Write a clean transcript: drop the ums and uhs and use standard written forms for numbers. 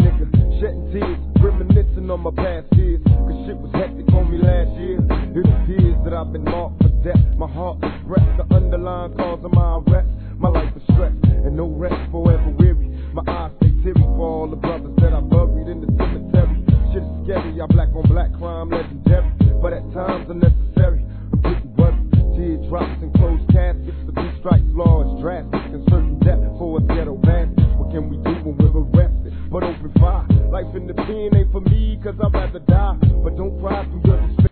nigga, shedding tears, reminiscing on my past years. Cause shit was hectic on me last year. It appears that I've been marked for death. My heart is wrecked, the underlying cause of my arrest. My life is stressed, and